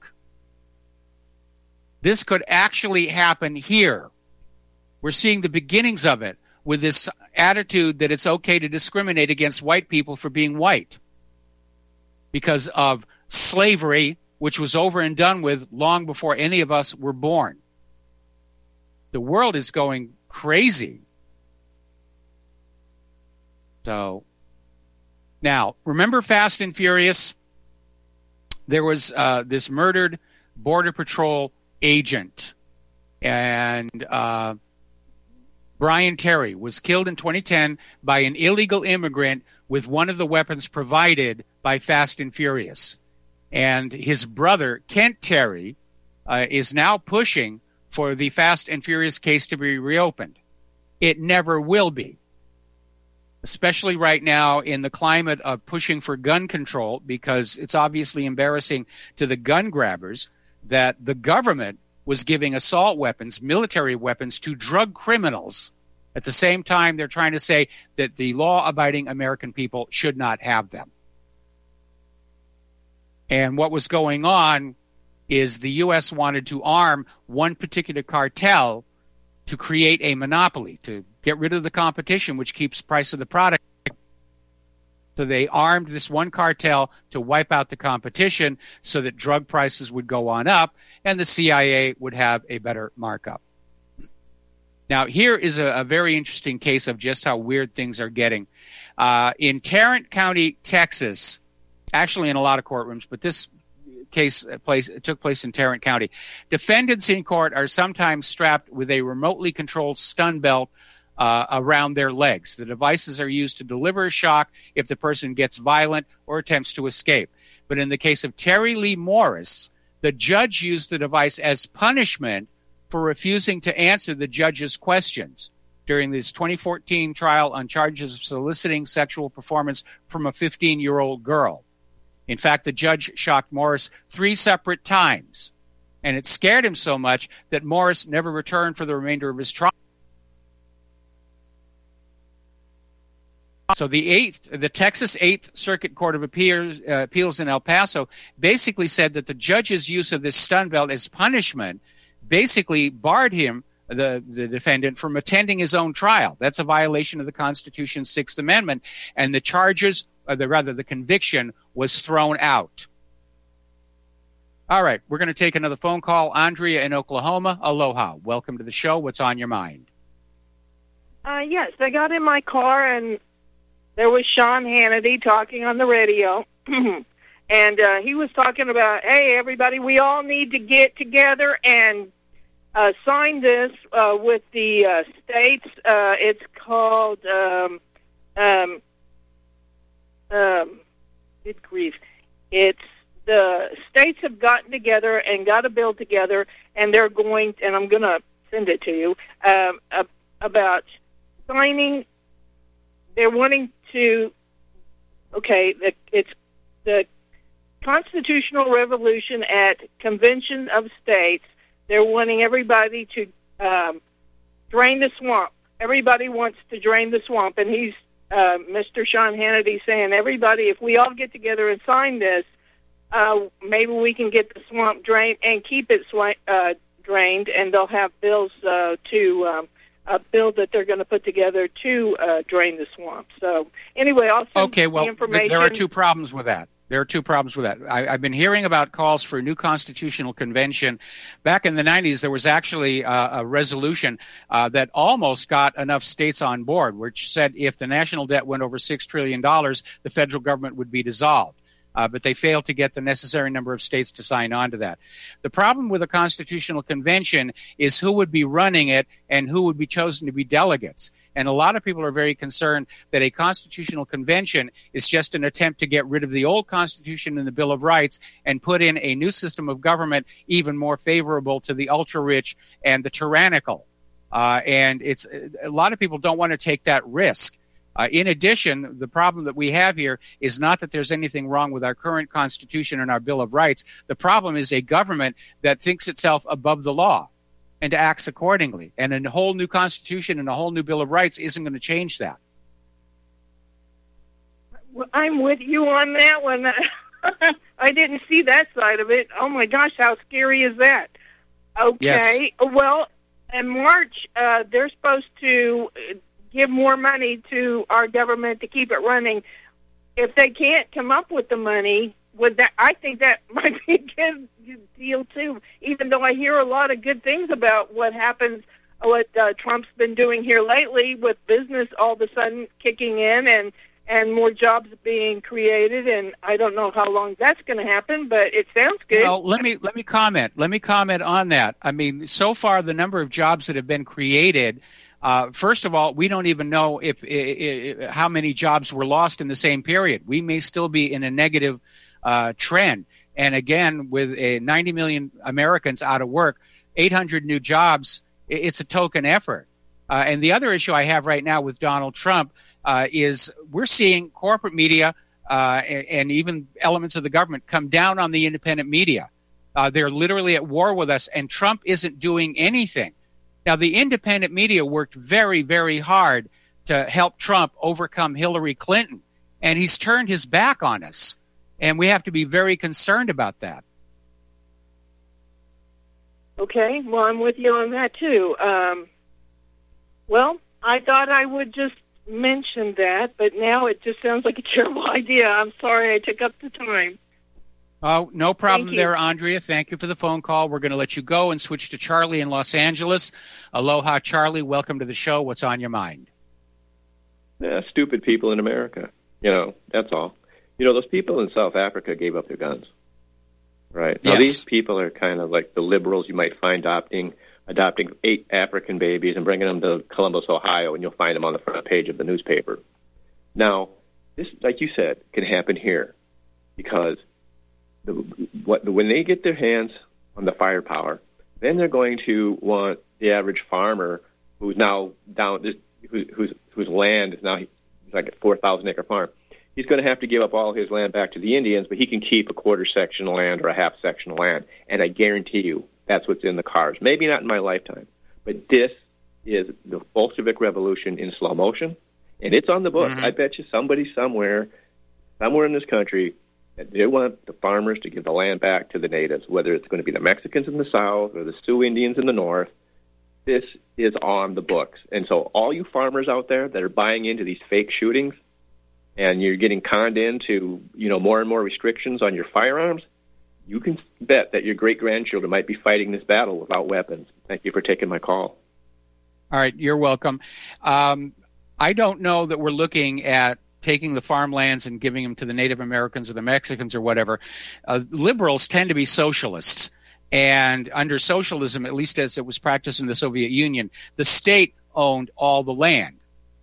This could actually happen here. We're seeing the beginnings of it with this attitude that it's okay to discriminate against white people for being white because of slavery, which was over and done with long before any of us were born. The world is going crazy. So, now, remember Fast and Furious? There was uh, this murdered Border Patrol agent, and uh, Brian Terry was killed in twenty ten by an illegal immigrant with one of the weapons provided by Fast and Furious. And his brother, Kent Terry, uh, is now pushing for the Fast and Furious case to be reopened. It never will be, especially right now in the climate of pushing for gun control, because it's obviously embarrassing to the gun grabbers that the government was giving assault weapons, military weapons, to drug criminals. At the same time, they're trying to say that the law-abiding American people should not have them. And what was going on is the U S wanted to arm one particular cartel to create a monopoly, to get rid of the competition, which keeps the price of the product. So they armed this one cartel to wipe out the competition so that drug prices would go on up and the C I A would have a better markup. Now, here is a, a very interesting case of just how weird things are getting. Uh, in Tarrant County, Texas, actually in a lot of courtrooms, but this case place, took place in Tarrant County. Defendants in court are sometimes strapped with a remotely controlled stun belt uh, around their legs. The devices are used to deliver a shock if the person gets violent or attempts to escape. But in the case of Terry Lee Morris, the judge used the device as punishment for refusing to answer the judge's questions during this twenty fourteen trial on charges of soliciting sexual performance from a fifteen-year-old girl. In fact, the judge shocked Morris three separate times, and it scared him so much that Morris never returned for the remainder of his trial. So the eighth, the Texas Eighth Circuit Court of Appeals, uh, Appeals in El Paso basically said that the judge's use of this stun belt as punishment basically barred him, the, the defendant, from attending his own trial. That's a violation of the Constitution's Sixth Amendment, and the charges, or the, rather the conviction, was thrown out. All right, we're going to take another phone call. Andrea in Oklahoma. Aloha. Welcome to the show. What's on your mind? Uh, yes, I got in my car, and there was Sean Hannity talking on the radio. And uh, he was talking about, hey, everybody, we all need to get together and uh, sign this uh, with the uh, states. Uh, it's called, um, um, um, good grief, it's the states have gotten together and got a bill together, and they're going, and I'm going to send it to you, um, uh, about signing, they're wanting to, okay, the, it's the Constitutional Revolution at Convention of States. They're wanting everybody to um, drain the swamp. Everybody wants to drain the swamp, and he's, uh, Mister Sean Hannity, saying, everybody, if we all get together and sign this, uh, maybe we can get the swamp drained and keep it sw- uh, drained, and they'll have bills uh, to, um, a bill that they're going to put together to uh, drain the swamp. So anyway, I'll send okay, well, the information. There are two problems with that. There are two problems with that. I, I've been hearing about calls for a new constitutional convention. Back in the nineties, there was actually uh, a resolution uh, that almost got enough states on board, which said if the national debt went over six trillion dollars, the federal government would be dissolved. Uh, but they failed to get the necessary number of states to sign on to that. The problem with a constitutional convention is who would be running it and who would be chosen to be delegates. And a lot of people are very concerned that a constitutional convention is just an attempt to get rid of the old Constitution and the Bill of Rights and put in a new system of government even more favorable to the ultra-rich and the tyrannical. Uh, and it's a lot of people don't want to take that risk. Uh, in addition, the problem that we have here is not that there's anything wrong with our current Constitution and our Bill of Rights. The problem is a government that thinks itself above the law and acts accordingly. And a whole new Constitution and a whole new Bill of Rights isn't going to change that. Well, I'm with you on that one. I didn't see that side of it. Oh, my gosh, how scary is that? Okay. Yes. Well, in March, uh, they're supposed to give more money to our government to keep it running. If they can't come up with the money, would that? I think that might be a good deal too. Even though I hear a lot of good things about what happens, what uh, Trump's been doing here lately with business all of a sudden kicking in and and more jobs being created, and I don't know how long that's going to happen, but it sounds good. Well, let me let me comment. Let me comment on that. I mean, so far the number of jobs that have been created. Uh, first of all, we don't even know if, if, if how many jobs were lost in the same period. We may still be in a negative uh, trend. And again, with uh, ninety million Americans out of work, eight hundred new jobs, it's a token effort. Uh, and the other issue I have right now with Donald Trump uh, is we're seeing corporate media uh, and, and even elements of the government come down on the independent media. Uh, they're literally at war with us, and Trump isn't doing anything. Now, the independent media worked very, very hard to help Trump overcome Hillary Clinton, and he's turned his back on us. And we have to be very concerned about that. Okay, well, I'm with you on that, too. Um, well, I thought I would just mention that, but now it just sounds like a terrible idea. I'm sorry I took up the time. Oh, no problem there, Andrea. Thank you for the phone call. We're going to let you go and switch to Charlie in Los Angeles. Aloha, Charlie. Welcome to the show. What's on your mind? Yeah, stupid people in America. You know, that's all. You know, those people in South Africa gave up their guns, right? Now, yes. These people are kind of like the liberals you might find adopting adopting eight African babies and bringing them to Columbus, Ohio, and you'll find them on the front page of the newspaper. Now, this, like you said, can happen here because the, what, when they get their hands on the firepower, then they're going to want the average farmer who's now down, who's, whose whose land is now like a four thousand acre farm. He's going to have to give up all his land back to the Indians, but he can keep a quarter section of land or a half section of land. And I guarantee you that's what's in the cards. Maybe not in my lifetime, but this is the Bolshevik Revolution in slow motion, and it's on the books. Mm-hmm. I bet you somebody somewhere, somewhere in this country, that they want the farmers to give the land back to the natives, whether it's going to be the Mexicans in the South or the Sioux Indians in the North. This is on the books. And so all you farmers out there that are buying into these fake shootings, and you're getting conned into, you know, more and more restrictions on your firearms, you can bet that your great-grandchildren might be fighting this battle without weapons. Thank you for taking my call. All right, you're welcome. Um, I don't know that we're looking at taking the farmlands and giving them to the Native Americans or the Mexicans or whatever. Uh, liberals tend to be socialists. And under socialism, at least as it was practiced in the Soviet Union, the state owned all the land.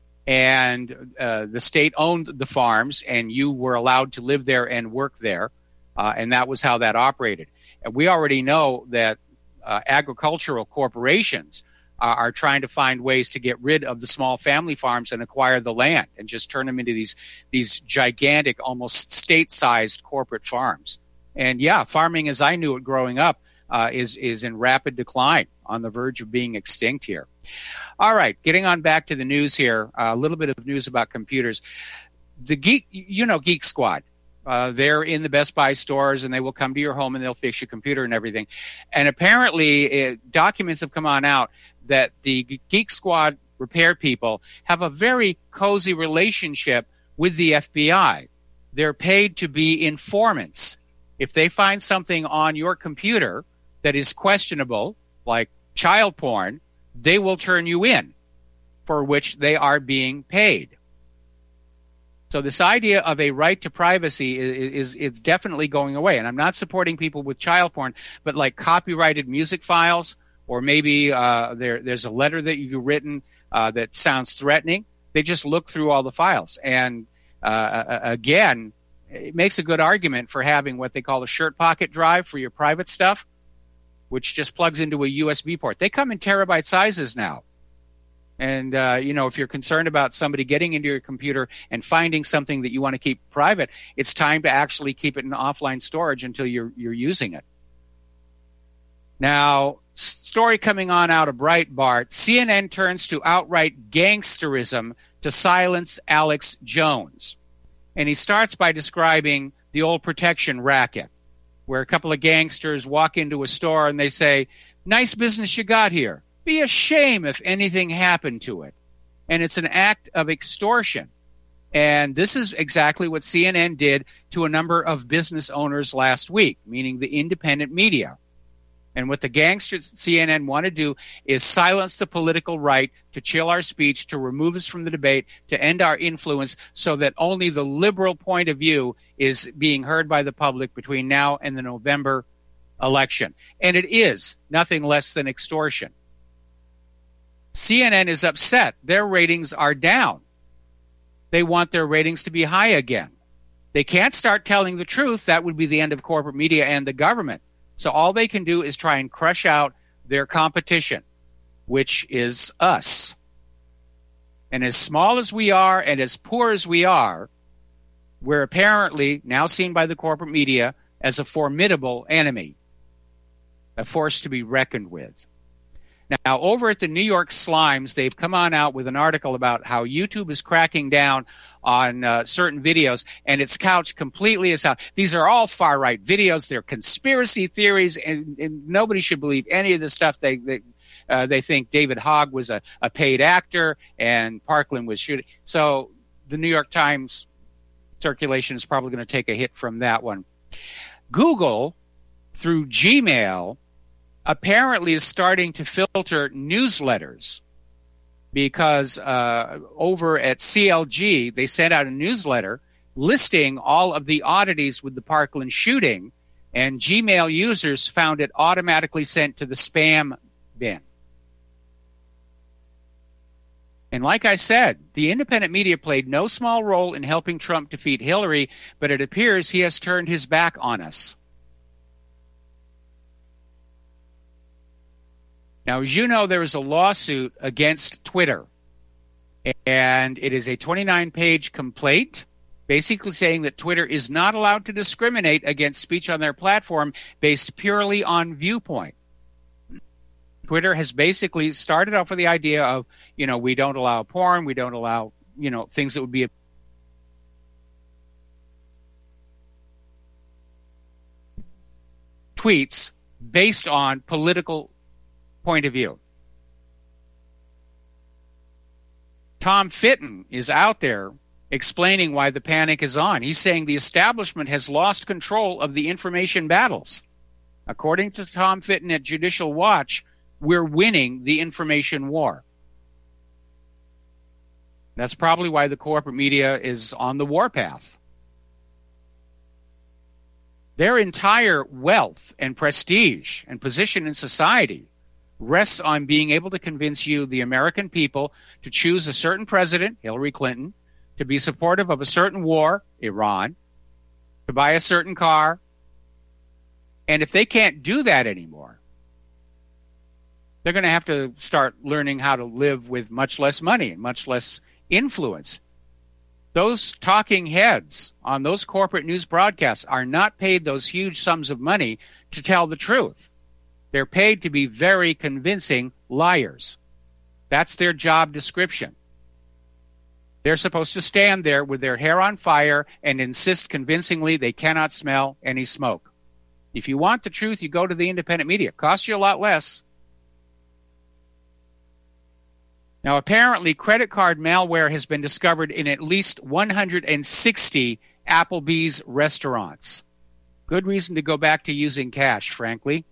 And uh, the state owned the farms, and you were allowed to live there and work there, uh, and that was how that operated. And we already know that uh, agricultural corporations are, are trying to find ways to get rid of the small family farms and acquire the land and just turn them into these these gigantic, almost state-sized corporate farms. And yeah, farming as I knew it growing up uh, is is in rapid decline, on the verge of being extinct here. All right, getting on back to the news here, uh, a little bit of news about computers. The Geek, you know, Geek Squad, uh, they're in the Best Buy stores, and they will come to your home and they'll fix your computer and everything. And apparently, it, documents have come on out that the Geek Squad repair people have a very cozy relationship with the F B I. They're paid to be informants. If they find something on your computer that is questionable, like child porn, they will turn you in, for which they are being paid. So this idea of a right to privacy is, is it's definitely going away. And I'm not supporting people with child porn, but like copyrighted music files, or maybe uh, there, there's a letter that you've written uh, that sounds threatening. They just look through all the files. And uh, again, it makes a good argument for having what they call a shirt pocket drive for your private stuff, which just plugs into a U S B port. They come in terabyte sizes now. And, uh, you know, if you're concerned about somebody getting into your computer and finding something that you want to keep private, it's time to actually keep it in offline storage until you're you're using it. Now, story coming on out of Breitbart, C N N turns to outright gangsterism to silence Alex Jones. And he starts by describing the old protection racket, where a couple of gangsters walk into a store and they say, "Nice business you got here. Be a shame if anything happened to it." And it's an act of extortion. And this is exactly what C N N did to a number of business owners last week, meaning the independent media. And what the gangsters at C N N want to do is silence the political right, to chill our speech, to remove us from the debate, to end our influence, so that only the liberal point of view is being heard by the public between now and the November election. And it is nothing less than extortion. C N N is upset. Their ratings are down. They want their ratings to be high again. They can't start telling the truth. That would be the end of corporate media and the government. So all they can do is try and crush out their competition, which is us. And as small as we are and as poor as we are, we're apparently now seen by the corporate media as a formidable enemy, a force to be reckoned with. Now, over at the New York Slimes, they've come on out with an article about how YouTube is cracking down on uh, certain videos, and it's couched completely as how these are all far-right videos. They're conspiracy theories, and, and nobody should believe any of the stuff they they, uh, they think David Hogg was a, a paid actor and Parkland was shooting. So the New York Times circulation is probably going to take a hit from that one. Google, through Gmail, apparently is starting to filter newsletters because uh, over at C L G, they sent out a newsletter listing all of the oddities with the Parkland shooting, and Gmail users found it automatically sent to the spam bin. And like I said, the independent media played no small role in helping Trump defeat Hillary, but it appears he has turned his back on us. Now, as you know, there is a lawsuit against Twitter, and it is a twenty-nine page complaint basically saying that Twitter is not allowed to discriminate against speech on their platform based purely on viewpoint. Twitter has basically started off with the idea of, you know, we don't allow porn, we don't allow, you know, things that would be tweets based on political point of view. Tom Fitton is out there explaining why the panic is on. He's saying the establishment has lost control of the information battles. According to Tom Fitton at Judicial Watch, we're winning the information war. That's probably why the corporate media is on the warpath. Their entire wealth and prestige and position in society rests on being able to convince you, the American people, to choose a certain president, Hillary Clinton, to be supportive of a certain war, Iran, to buy a certain car. And if they can't do that anymore, they're going to have to start learning how to live with much less money and much less influence. Those talking heads on those corporate news broadcasts are not paid those huge sums of money to tell the truth. They're paid to be very convincing liars. That's their job description. They're supposed to stand there with their hair on fire and insist convincingly they cannot smell any smoke. If you want the truth, you go to the independent media. It costs you a lot less. Now, apparently, credit card malware has been discovered in at least one hundred sixty Applebee's restaurants. Good reason to go back to using cash, frankly.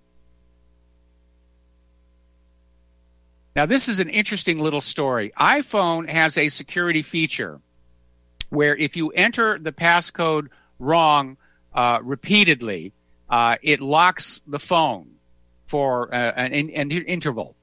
Now, this is an interesting little story. iPhone has a security feature where if you enter the passcode wrong uh, repeatedly, uh, it locks the phone for uh, an, an interval.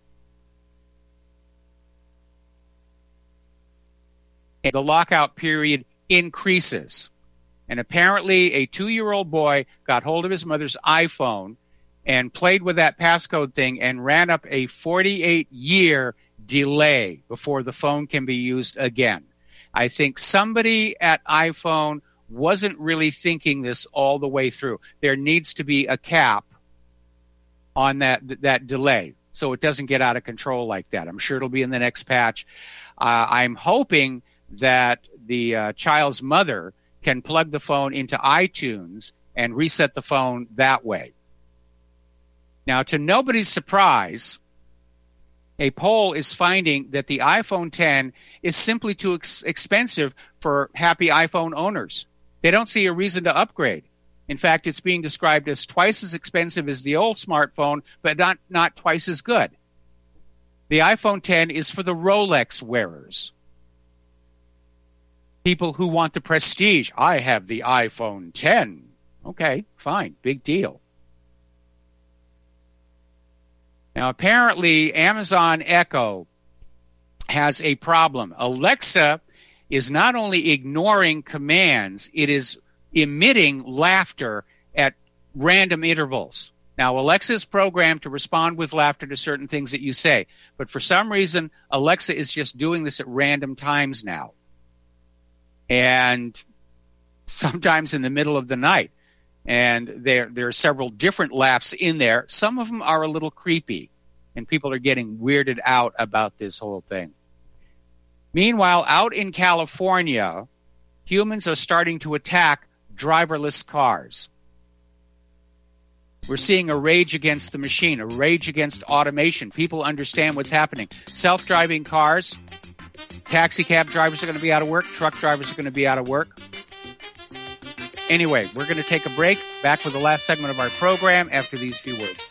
And the lockout period increases. And apparently a two-year-old boy got hold of his mother's iPhone and played with that passcode thing and ran up a forty-eight year delay before the phone can be used again. I think somebody at iPhone wasn't really thinking this all the way through. There needs to be a cap on that that delay so it doesn't get out of control like that. I'm sure it'll be in the next patch. Uh, I'm hoping that the uh, child's mother can plug the phone into iTunes and reset the phone that way. Now, to nobody's surprise, a poll is finding that the iPhone ten is simply too ex- expensive for happy iPhone owners. They don't see a reason to upgrade. In fact, it's being described as twice as expensive as the old smartphone, but not, not twice as good. The iPhone ten is for the Rolex wearers. People who want the prestige. I have the iPhone ten. Okay, fine, big deal. Now, apparently, Amazon Echo has a problem. Alexa is not only ignoring commands, it is emitting laughter at random intervals. Now, Alexa is programmed to respond with laughter to certain things that you say, but for some reason, Alexa is just doing this at random times now. And sometimes in the middle of the night. And there, there are several different laughs in there. Some of them are a little creepy, and people are getting weirded out about this whole thing. Meanwhile, out in California, humans are starting to attack driverless cars. We're seeing a rage against the machine, a rage against automation. People understand what's happening. Self-driving cars, taxi cab drivers are going to be out of work, truck drivers are going to be out of work. Anyway, we're going to take a break. Back with the last segment of our program after these few words.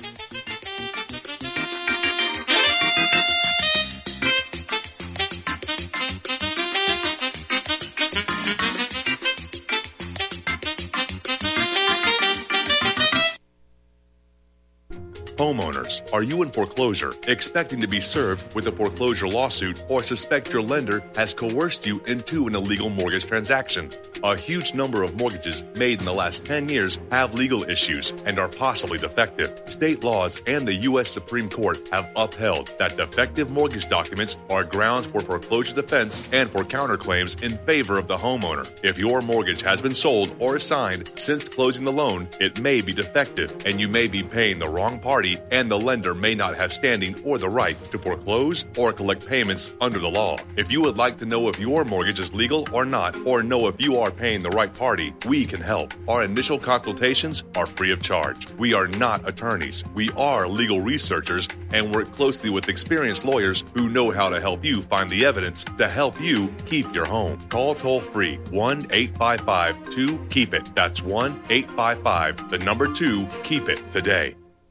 Homeowners, are you in foreclosure, expecting to be served with a foreclosure lawsuit, or suspect your lender has coerced you into an illegal mortgage transaction? A huge number of mortgages made in the last ten years have legal issues and are possibly defective. State laws and the U S Supreme Court have upheld that defective mortgage documents are grounds for foreclosure defense and for counterclaims in favor of the homeowner. If your mortgage has been sold or assigned since closing the loan, it may be defective and you may be paying the wrong party, and the lender may not have standing or the right to foreclose or collect payments under the law. If you would like to know if your mortgage is legal or not, or know if you are paying the right party, we can help. Our initial consultations are free of charge. We are not attorneys. We are legal researchers and work closely with experienced lawyers who know how to help you find the evidence to help you keep your home. Call toll-free one eight five five two keep it. That's one eight five five, the number two, keep it today.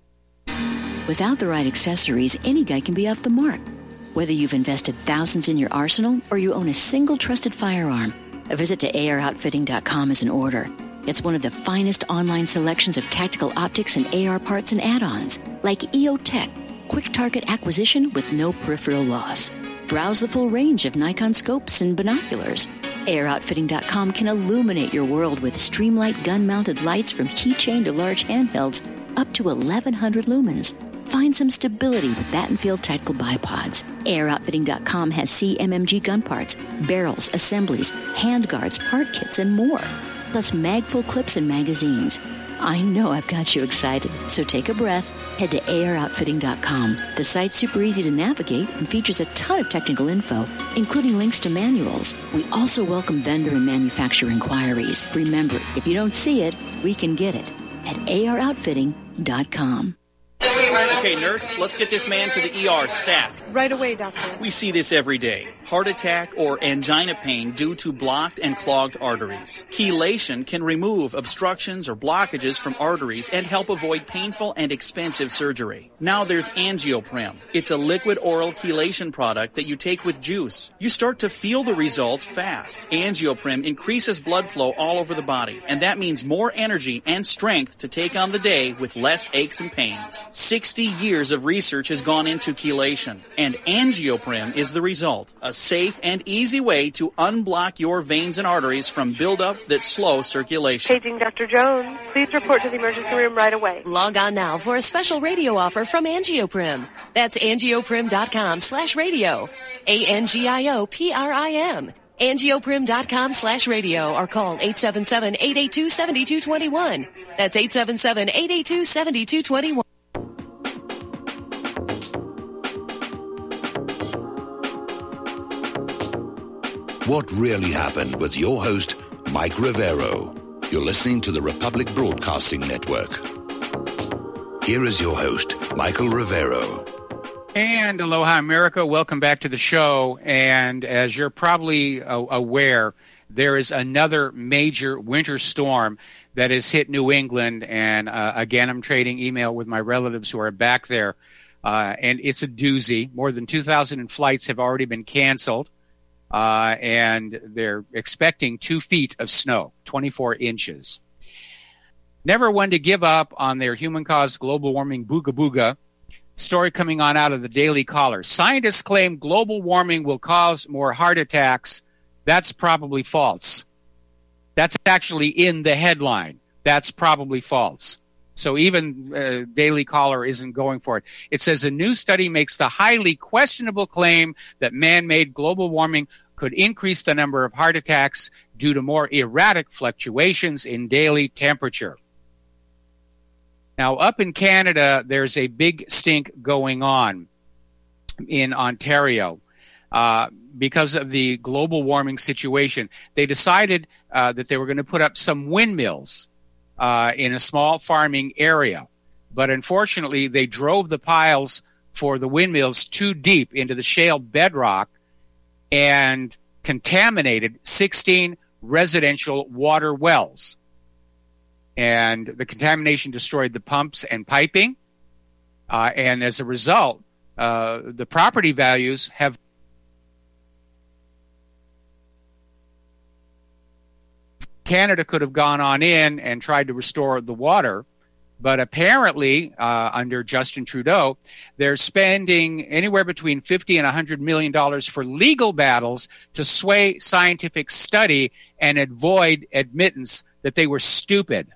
Without the right accessories, any guy can be off the mark. Whether you've invested thousands in your arsenal or you own a single trusted firearm, a visit to A R outfitting dot com is in order. It's one of the finest online selections of tactical optics and A R parts and add-ons, like E O Tech, quick target acquisition with no peripheral loss. Browse the full range of Nikon scopes and binoculars. A R outfitting dot com can illuminate your world with Streamlight gun-mounted lights from keychain to large handhelds up to eleven hundred lumens. Find some stability with Battenfield Tactical Bipods. A R outfitting dot com has C M M G gun parts, barrels, assemblies, handguards, part kits, and more. Plus mag-full clips and magazines. I know I've got you excited, so take a breath. Head to A R outfitting dot com. The site's super easy to navigate and features a ton of technical info, including links to manuals. We also welcome vendor and manufacturer inquiries. Remember, if you don't see it, we can get it at A R outfitting dot com. Okay, nurse, let's get this man to the E R stat. Right away, doctor. We see this every day. Heart attack or angina pain due to blocked and clogged arteries. Chelation can remove obstructions or blockages from arteries and help avoid painful and expensive surgery. Now there's Angioprim. It's a liquid oral chelation product that you take with juice. You start to feel the results fast. Angioprim increases blood flow all over the body, and that means more energy and strength to take on the day with less aches and pains. sixty years of research has gone into chelation, and Angioprim is the result. A safe and easy way to unblock your veins and arteries from buildup that slow circulation. Paging Doctor Jones. Please report to the emergency room right away. Log on now for a special radio offer from Angioprim. That's angioprim.com slash radio. A N G I O P R I M. angioprim.com slash radio or call eight seven seven, eight eight two, seven two two one. That's eight seven seven, eight eight two, seven two two one. What really happened with your host, Mike Rivero. You're listening to the Republic Broadcasting Network. Here is your host, Michael Rivero. And aloha, America. Welcome back to the show. And as you're probably uh, aware, there is another major winter storm that has hit New England. And uh, again, I'm trading email with my relatives who are back there. Uh, and it's a doozy. More than two thousand flights have already been canceled. Uh, and they're expecting two feet of snow, twenty-four inches. Never one to give up on their human-caused global warming booga booga. Story coming on out of the Daily Caller. Scientists claim global warming will cause more heart attacks. That's probably false. That's actually in the headline. That's probably false. So even uh, Daily Caller isn't going for it. It says a new study makes the highly questionable claim that man-made global warming could increase the number of heart attacks due to more erratic fluctuations in daily temperature. Now, up in Canada, there's a big stink going on in Ontario uh, because of the global warming situation. They decided uh, that they were going to put up some windmills uh, in a small farming area. But unfortunately, they drove the piles for the windmills too deep into the shale bedrock and contaminated sixteen residential water wells. And the contamination destroyed the pumps and piping. Uh, and as a result, uh, the property values have Canada could have gone on in and tried to restore the water. But apparently, uh, under Justin Trudeau, they're spending anywhere between fifty and one hundred million dollars for legal battles to sway scientific study and avoid admittance that they were stupid.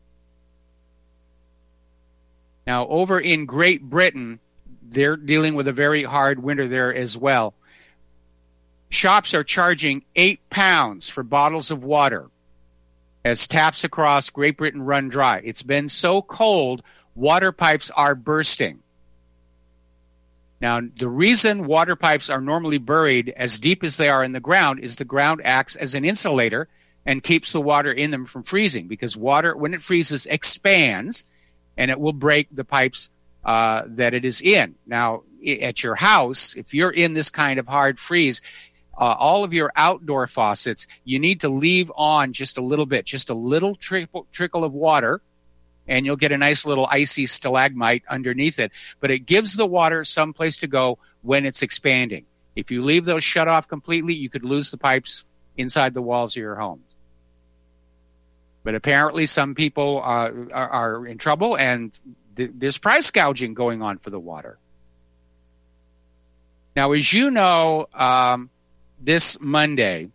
Now, over in Great Britain, they're dealing with a very hard winter there as well. Shops are charging eight pounds for bottles of water as taps across Great Britain run dry. It's been so cold, water pipes are bursting. Now, the reason water pipes are normally buried as deep as they are in the ground is the ground acts as an insulator and keeps the water in them from freezing, because water, when it freezes, expands, and it will break the pipes uh, that it is in. Now, at your house, if you're in this kind of hard freeze, Uh, all of your outdoor faucets, you need to leave on just a little bit, just a little trickle, trickle of water, and you'll get a nice little icy stalagmite underneath it. But it gives the water some place to go when it's expanding. If you leave those shut off completely, you could lose the pipes inside the walls of your home. But apparently some people uh, are, are in trouble, and th- there's price gouging going on for the water. Now, as you know, um, this Monday,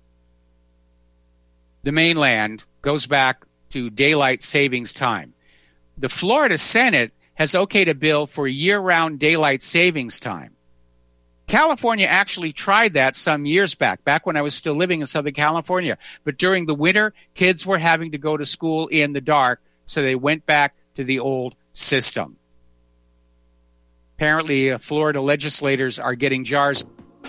the mainland goes back to daylight savings time. The Florida Senate has okayed a bill for year-round daylight savings time. California actually tried that some years back, back when I was still living in Southern California. But during the winter, kids were having to go to school in the dark, so they went back to the old system. Apparently, uh, Florida legislators are getting jars.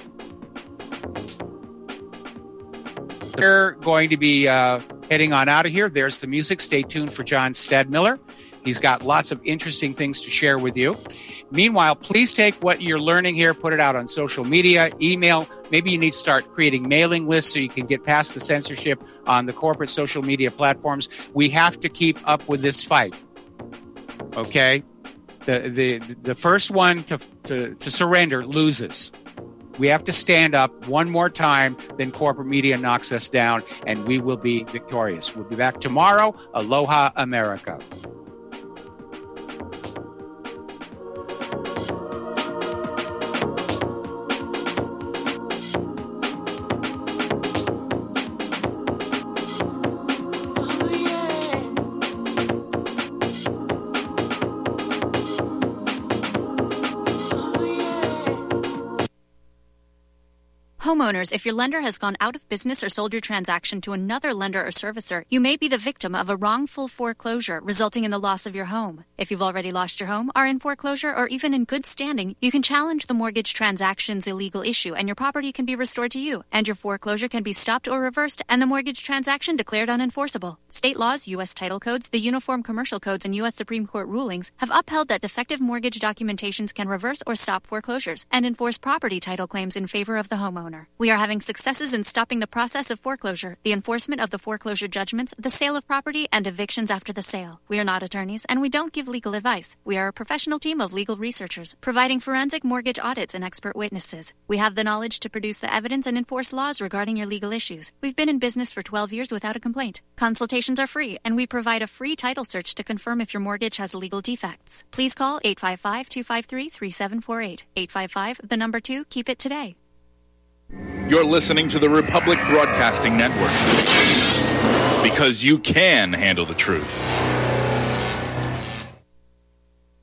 We're going to be uh, heading on out of here. There's the music. Stay tuned for John Stadmiller. He's got lots of interesting things to share with you. Meanwhile, please take what you're learning here, put it out on social media, email. Maybe you need to start creating mailing lists so you can get past the censorship on the corporate social media platforms. We have to keep up with this fight. Okay? The the the first one to to, to surrender loses. We have to stand up one more time, then corporate media knocks us down, and we will be victorious. We'll be back tomorrow. Aloha, America. Homeowners, if your lender has gone out of business or sold your transaction to another lender or servicer, you may be the victim of a wrongful foreclosure, resulting in the loss of your home. If you've already lost your home, are in foreclosure, or even in good standing, you can challenge the mortgage transaction's illegal issue, and your property can be restored to you, and your foreclosure can be stopped or reversed, and the mortgage transaction declared unenforceable. State laws, U S title codes, the Uniform Commercial Codes, and U S Supreme Court rulings have upheld that defective mortgage documentations can reverse or stop foreclosures and enforce property title claims in favor of the homeowner. We are having successes in stopping the process of foreclosure, the enforcement of the foreclosure judgments, the sale of property, and evictions after the sale. We are not attorneys, and we don't give legal advice. We are a professional team of legal researchers, providing forensic mortgage audits and expert witnesses. We have the knowledge to produce the evidence and enforce laws regarding your legal issues. We've been in business for twelve years without a complaint. Consultations are free, and we provide a free title search to confirm if your mortgage has legal defects. Please call eight five five, two five three, three seven four eight. eight five five, the number two, keep it today. You're listening to the Republic Broadcasting Network, because you can handle the truth.